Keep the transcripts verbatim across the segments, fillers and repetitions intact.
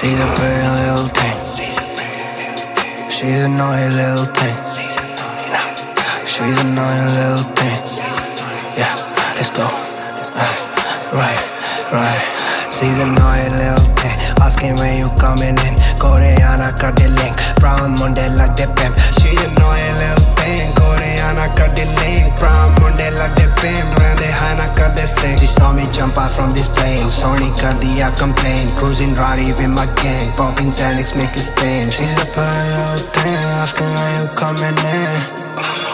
She's a pretty little thing. She's a naughty little thing. She's a naughty little thing. Yeah, let's go. Right, right, right. She's a naughty little thing. Asking when you coming in. Koreana cut the link. Brown Monday like the pimp. She's a naughty little thing. Koreana cut the link. Brown Monday like the pimp. Randy Hana cut the sing. She saw me jump out from this plane. Sony cut the I complain. Cruising Rari with my gang. Popping Xanax make a stain. She's a pretty little thing. Asking when you coming in.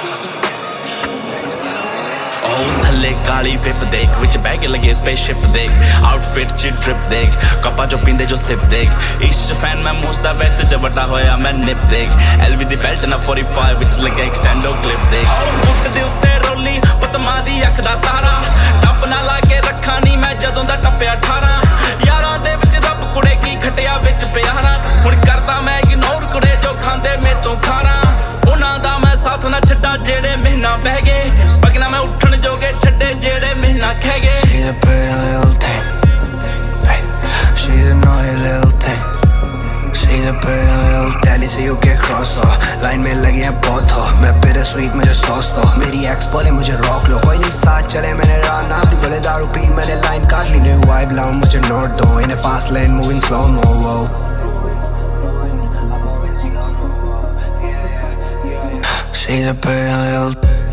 थल्ले काली whip देख विच bag लगे spaceship देख outfit च drip देख कपा जो पींदे जो सिप देख ईस्ट च फैन मैं मोस्ट दा वेस्ट च बड़ा होया मैं निप देख एलवी दी बेल्ट ना forty-five विच लगे एक्सटेंडो क्लिप देख बुट दे उत्ते रोली पुत मां दी अख दा तारा टप ना ला के रखा नहीं मैं जदों दा टप्पिया eighteen यारां दे विच रब कुड़े की खटिया विच प्यारा हुण करदा मैं इग्नोर कुड़े जो खांदे मे तो खारा उन्हां दा मैं साथ ना छड्डा जेड़े महीना बह गए पगना मैं उठण जोगे छड्डे जेड़े महीना खह गए She's a pretty little thing. Hey, she's a naughty little thing. She's a pretty little Delhi से U K cross हो लाइन में लगे हैं बहुत हो मैं बिटर स्वीट मुझे सॉस दो मेरी एक्स बोले मुझे रॉक लो कोई नहीं साथ चले मैंने रात नाप दी बोले दारू पी मैंने लाइन काट ली न्यू वाइब लाऊं मुझे नोट दो इन्हें fast lane moving slow mo वो She's a pretty little